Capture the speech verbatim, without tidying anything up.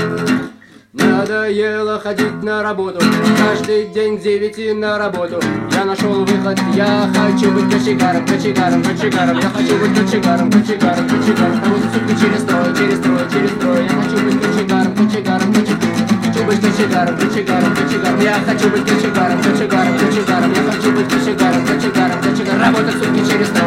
Надоело ходить на работу, каждый день к девяти на работу. Я нашел выход, я хочу быть кочегаром, кочегаром, кочегаром. Я хочу быть кочегаром, кочегаром, кочегаром. Работать сутки через трое, через трое, через трое. Я хочу быть кочегаром, кочегаром, кочегаром. Хочу быть кочегаром, кочегаром, кочегаром. Я хочу быть кочегаром, кочегаром, кочегаром. Я хочу быть кочегаром, кочегаром, кочегаром. Работать сутки через трое.